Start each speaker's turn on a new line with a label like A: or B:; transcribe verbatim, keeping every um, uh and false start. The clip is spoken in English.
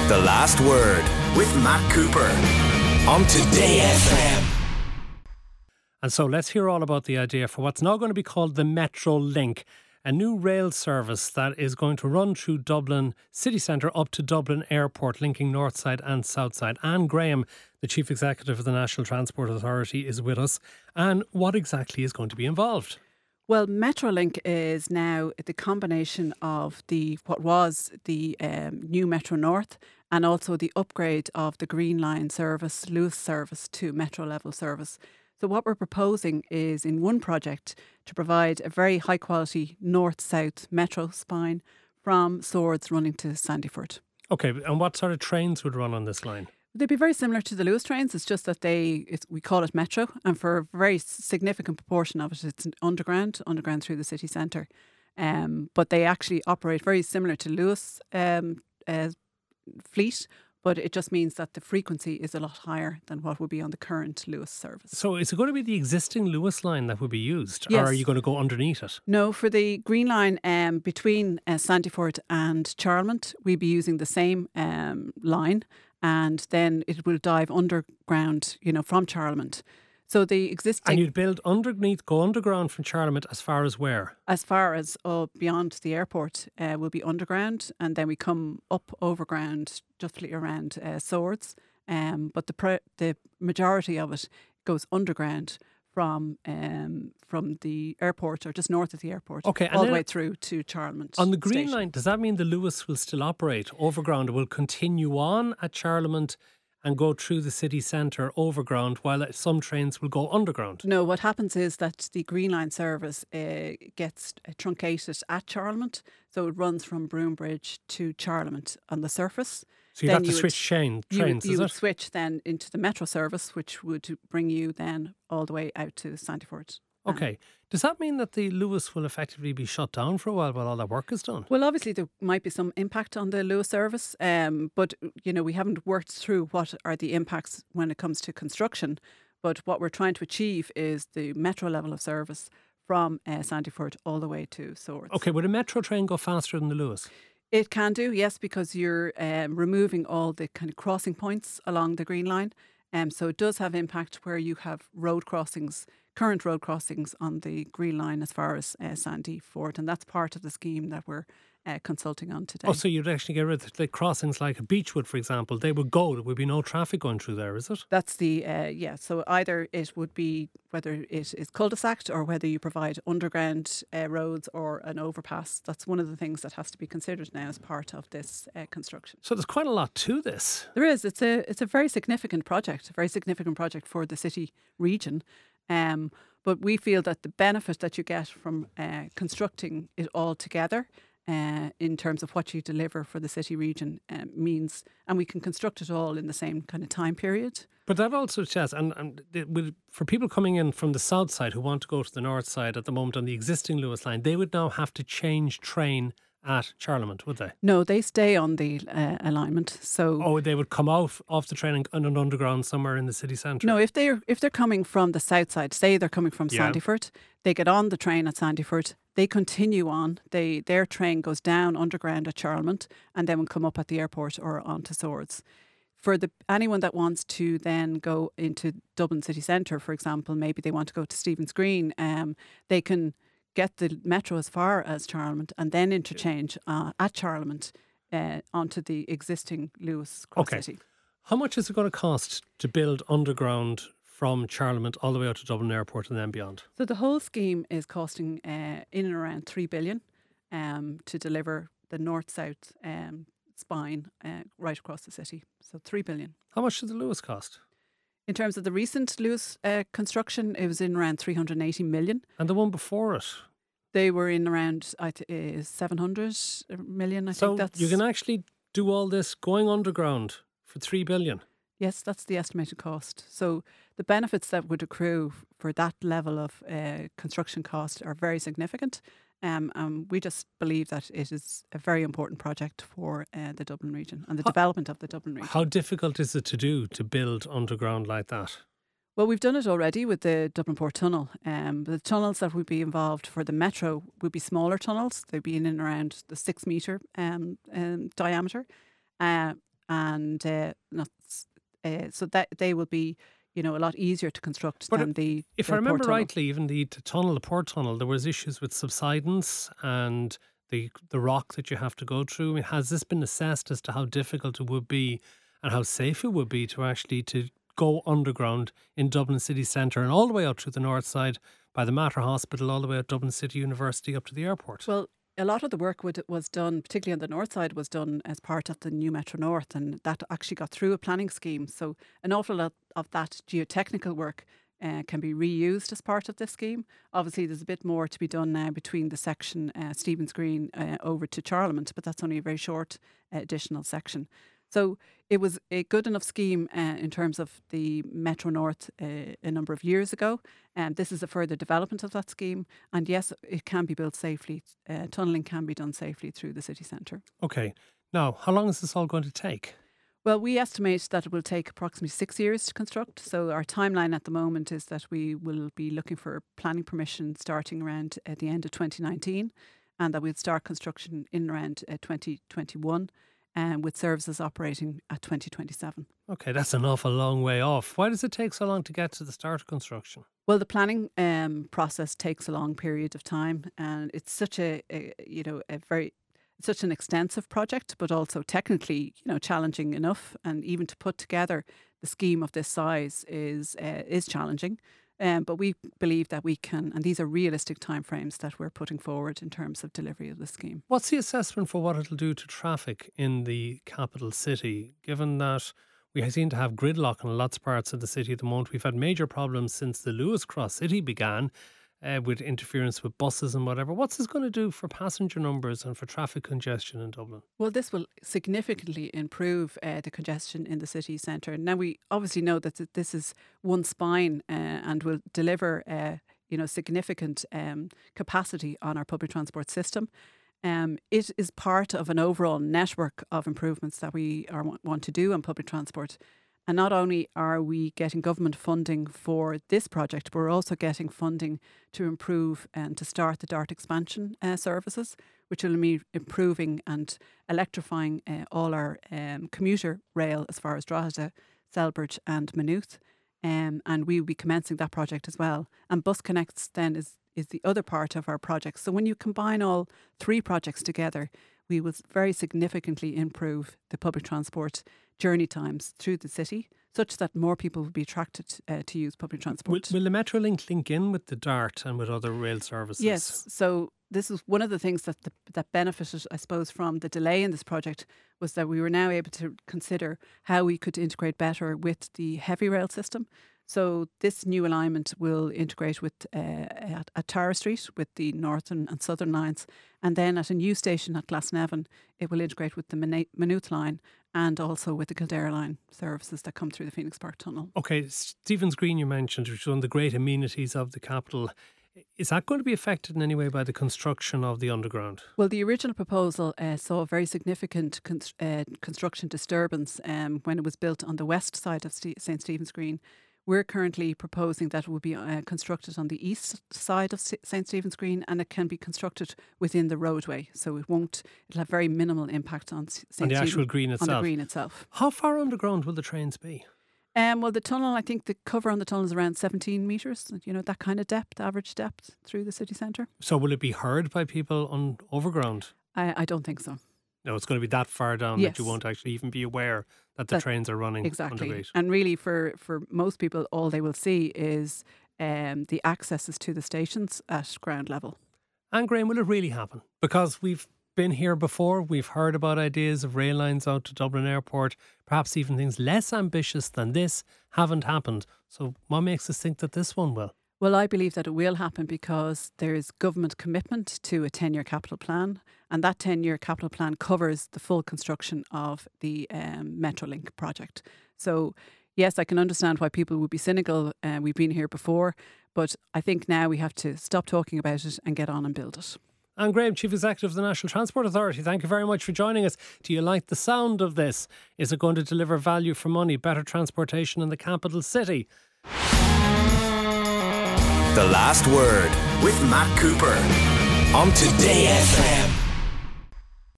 A: The Last Word with Matt Cooper on Today F M.
B: And so let's hear all about the idea for what's now going to be called the Metro Link, a new rail service that is going to run through Dublin city centre up to Dublin Airport, linking north side and south side. Anne Graham, the Chief Executive of the National Transport Authority, is with us. And what exactly is going to be involved?
C: Well, Metrolink is now the combination of the what was the um, new Metro North and also the upgrade of the Green Line service, Luas service, to Metro level service. So what we're proposing is in one project to provide a very high quality north-south metro spine from Swords running to Sandyford.
B: Okay, and what sort of trains would run on this line?
C: They'd be very similar to the Luas trains. It's just that they, it's, we call it Metro, and for a very significant proportion of it, it's underground, underground through the city centre. Um, but they actually operate very similar to Luas um, uh, fleet, but it just means that the frequency is a lot higher than what would be on the current Luas service.
B: So is it going to be the existing Luas line that would be used,
C: yes.
B: or are you going to go underneath it?
C: No, for the Green Line um, between uh, Sandyford and Charlemont, we'd be using the same um, line. And then it will dive underground, you know, from Charlemont. So the existing...
B: And you'd build underneath, go underground from Charlemont as far as where?
C: As far as uh, beyond the airport uh, will be underground. And then we come up overground, justly around uh, Swords. Um, but the pre- the majority of it goes underground from um, from the airport, or just north of the airport,
B: okay,
C: all the way through to Charlemont.
B: On the Green
C: Station.
B: Line, does that mean the Luas will still operate overground? It will continue on at Charlemont and go through the city centre overground, while some trains will go underground?
C: No, what happens is that the Green Line service uh, gets truncated at Charlemont, so it runs from Broombridge to Charlemont on the surface.
B: So you'd
C: then
B: have to
C: you
B: switch
C: would,
B: chain
C: you
B: trains,
C: would, you
B: is
C: would
B: it?
C: switch then into the Metro service, which would bring you then all the way out to Sandyford.
B: Okay. Does that mean that the Luas will effectively be shut down for a while while all that work is done?
C: Well, obviously there might be some impact on the Luas service, um, but you know we haven't worked through what are the impacts when it comes to construction. But what we're trying to achieve is the Metro level of service from uh, Sandyford all the way to Swords.
B: Okay, would a Metro train go faster than the Luas?
C: It can do, yes, because you're um, removing all the kind of crossing points along the Green Line. Um, so it does have impact where you have road crossings, current road crossings on the Green Line as far as uh, Sandyford. And that's part of the scheme that we're uh, consulting on today.
B: Oh, so you'd actually get rid of the crossings like a Beechwood, for example. They would go, there would be no traffic going through there, is it?
C: That's the, uh, yeah, so either it would be whether it is cul-de-sac or whether you provide underground uh, roads or an overpass. That's one of the things that has to be considered now as part of this uh, construction.
B: So there's quite a lot to this.
C: There is. It's a it's a very significant project, a very significant project for the city region. Um, but we feel that the benefit that you get from uh, constructing it all together uh, in terms of what you deliver for the city region uh, means, and we can construct it all in the same kind of time period.
B: But that also says, and, and it would, for people coming in from the south side who want to go to the north side at the moment on the existing Luas line, they would now have to change train at Charlemont, would they?
C: No, they stay on the uh, alignment. So,
B: oh, they would come out off the train and an underground somewhere in the city centre.
C: No, if they're if they're coming from the south side, say they're coming from
B: yeah.
C: Sandyford, they get on the train at Sandyford. They continue on. They their train goes down underground at Charlemont and then will come up at the airport or onto Swords. For the anyone that wants to then go into Dublin city centre, for example, maybe they want to go to Stephen's Green, um, they can get the Metro as far as Charlemont and then interchange uh, at Charlemont uh, onto the existing Luas Cross
B: okay.
C: City.
B: How much is it going to cost to build underground from Charlemont all the way out to Dublin Airport and then beyond?
C: So the whole scheme is costing uh, in and around three billion um, to deliver the north-south um, spine uh, right across the city. So three billion.
B: How much did the Luas cost?
C: In terms of the recent Luas uh, construction, it was in around three hundred eighty million.
B: And the one before it?
C: They were in around I th- uh, seven hundred million. I
B: so
C: think that's.
B: You can actually do all this going underground for three billion.
C: Yes, that's the estimated cost. So the benefits that would accrue for that level of uh, construction cost are very significant. Um, and we just believe that it is a very important project for uh, the Dublin region and the how, development of the Dublin region.
B: How difficult is it to do to build underground like that?
C: Well, we've done it already with the Dublin Port Tunnel. Um, the tunnels that would be involved for the Metro would be smaller tunnels. They'd be in and around the six metre um, um, diameter. Uh, and uh, not, uh, so that they will be, you know, a lot easier to construct
B: but
C: than the.
B: If
C: the
B: I remember
C: port tunnel.
B: rightly, even the, the tunnel, the port tunnel, there was issues with subsidence and the the rock that you have to go through. I mean, has this been assessed as to how difficult it would be and how safe it would be to actually to go underground in Dublin city centre and all the way out through the north side by the Mater Hospital, all the way at Dublin City University up to the airport?
C: Well, a lot of the work would, was done, particularly on the north side, was done as part of the new Metro North, and that actually got through a planning scheme. So an awful lot of that geotechnical work uh, can be reused as part of this scheme. Obviously, there's a bit more to be done now between the section uh, Stephen's Green uh, over to Charlemont, but that's only a very short uh, additional section. So it was a good enough scheme uh, in terms of the Metro North uh, a number of years ago. And um, this is a further development of that scheme. And yes, it can be built safely. Uh, tunnelling can be done safely through the city centre.
B: Okay. Now, how long is this all going to take?
C: Well, we estimate that it will take approximately six years to construct. So our timeline at the moment is that we will be looking for planning permission starting around at the end of twenty nineteen, and that we'll start construction in around uh, twenty twenty-one. Um, with services operating at twenty twenty-seven.
B: Okay, that's an awful long way off. Why does it take so long to get to the start of construction?
C: Well, the planning um, process takes a long period of time, and it's such a, a you know a very such an extensive project, but also technically you know challenging enough. And even to put together the scheme of this size is uh, is challenging. Um, but we believe that we can, and these are realistic timeframes that we're putting forward in terms of delivery of the scheme.
B: What's the assessment for what it'll do to traffic in the capital city, given that we seem to have gridlock in lots of parts of the city at the moment? We've had major problems since the Lewis Cross City began uh, with interference with buses and whatever. What's this going to do for passenger numbers and for traffic congestion in Dublin?
C: Well, this will significantly improve uh, the congestion in the city centre. Now, we obviously know that this is one spine uh, and will deliver uh, you know, significant um, capacity on our public transport system. Um, it is part of an overall network of improvements that we are, want to do on public transport. And not only are we getting government funding for this project, but we're also getting funding to improve and to start the DART expansion uh, services, which will be improving and electrifying uh, all our um, commuter rail as far as Drogheda, Selbridge and Maynooth. Um, and we will be commencing that project as well. And Bus Connects then is, is the other part of our project. So when you combine all three projects together, we will very significantly improve the public transport journey times through the city, such that more people will be attracted uh, to use public transport.
B: Will, will the Metrolink link in with the DART and with other rail services?
C: Yes. So this is one of the things that the, that benefited, I suppose, from the delay in this project was that we were now able to consider how we could integrate better with the heavy rail system. So this new alignment will integrate with uh, at, at Tara Street with the northern and southern lines, and then at a new station at Glasnevin, it will integrate with the Maynooth line and also with the Kildare line services that come through the Phoenix Park Tunnel. Okay,
B: Stephen's Green you mentioned, which is one of the great amenities of the capital. Is that going to be affected in any way by the construction of the underground?
C: Well, the original proposal uh, saw a very significant con- uh, construction disturbance um, when it was built on the west side of St- Saint Stephen's Green. We're currently proposing that it will be uh, constructed on the east side of Saint Stephen's Green, and it can be constructed within the roadway. So it won't, it'll have very minimal impact on Saint
B: On the
C: Stephen,
B: actual green itself?
C: On the green itself.
B: How far underground will the trains be?
C: Um, well, the tunnel, I think the cover on the tunnel is around seventeen metres, you know, that kind of depth, average depth through the city centre.
B: So will it be heard by people on overground?
C: I, I don't think so.
B: No, it's going to be that far down
C: yes.
B: that you won't actually even be aware that the that, trains are running.
C: Exactly.
B: Underneath.
C: And really for, for most people, all they will see is um, the accesses to the stations at ground level.
B: And Graham, will it really happen? Because we've been here before, we've heard about ideas of rail lines out to Dublin Airport, perhaps even things less ambitious than this haven't happened. So what makes us think that this one will?
C: Well, I believe that it will happen because there is government commitment to a ten-year capital plan, and that ten-year capital plan covers the full construction of the um, Metrolink project. So, yes, I can understand why people would be cynical. Uh, we've been here before, but I think now we have to stop talking about it and get on and build it.
B: Anne Graham, Chief Executive of the National Transport Authority, thank you very much for joining us. Do you like the sound of this? Is it going to deliver value for money, better transportation in the capital city?
A: The Last Word with Matt Cooper on Today F M.